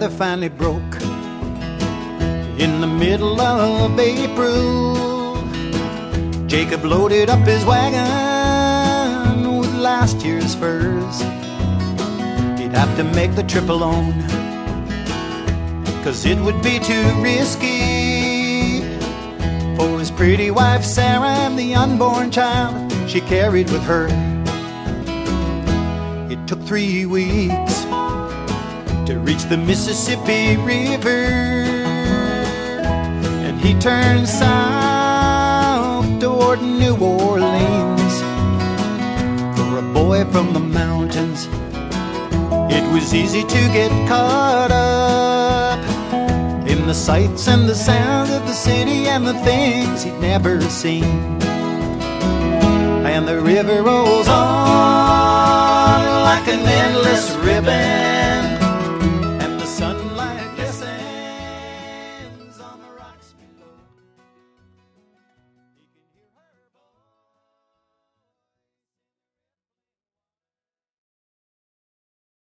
weather finally broke in the middle of April. Jacob loaded up his wagon with last year's furs. He'd have to make the trip alone, 'cause it would be too risky for his pretty wife Sarah and the unborn child she carried with her. It took 3 weeks to reach the Mississippi River, and he turned south toward New Orleans. For a boy from the mountains, it was easy to get caught up in the sights and the sounds of the city and the things he'd never seen. And the river rolls